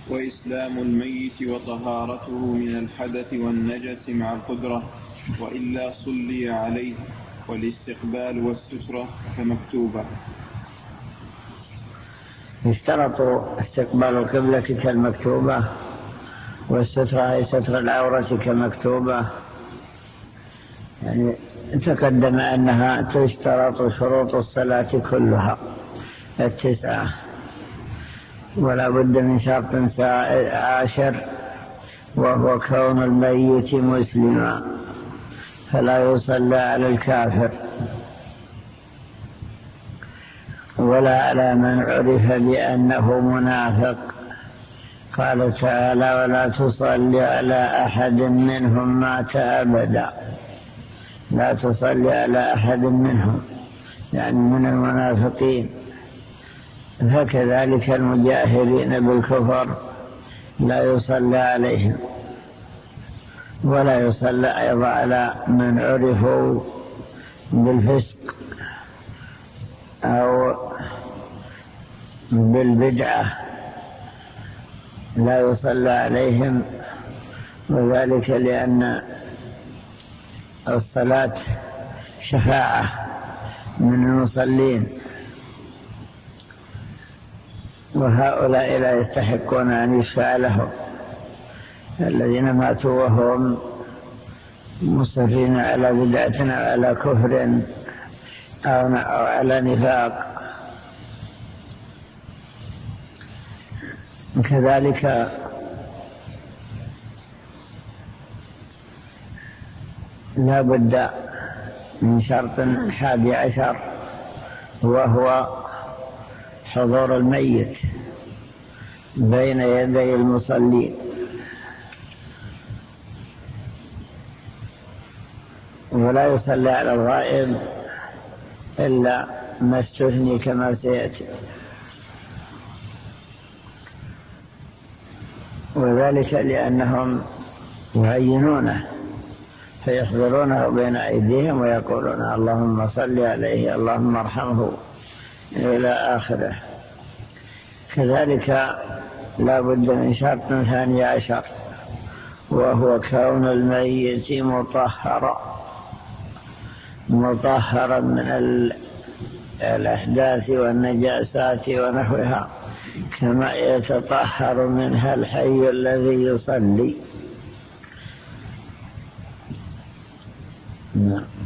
وإسلام الميت وطهارته من الحدث والنجس مع القدرة، وإلا صلي عليه، والاستقبال والسترة كمكتوبة. اشترطوا استقبال القبلة كالمكتوبة، والسترة أي ستر العورة كمكتوبة. يعني تقدم أنها تشترط شروط الصلاة كلها 9، ولا بد من شرط 10، وهو كون الميت مسلما، فلا يصلى على الكافر ولا على من عرف بأنه منافق. قال تعالى: ولا تصلي على أحد منهم مات أبدا. لا تصلي على أحد منهم، يعني من المنافقين. فكذلك المجاهرين بالكفر لا يصلى عليهم، ولا يصلى أيضا على من عرفوا بالفسق أو بالبدعة، لا يصلى عليهم، وذلك لأن الصلاة شفاعة من المصلين، وهؤلاء لا يستحقون أن يشفع لهم، الذين ماتوا وهم مصرين على بدعة أو على كفر أو على نفاق. كذلك لا بد من شرط 11، وهو حضور الميت بين يدي المصلين، ولا يصلى على الغائب إلا ما استثني كما سيأتي. وذلك لأنهم يعينونه فيحضرونه بين أيديهم ويقولون: اللهم صل عليه، اللهم ارحمه، إلى آخره. كذلك لا بد من شرط 12، وهو كون الميت مطهرا من الأحداث والنجاسات ونحوها، كما يتطهر منها الحي الذي يصلي.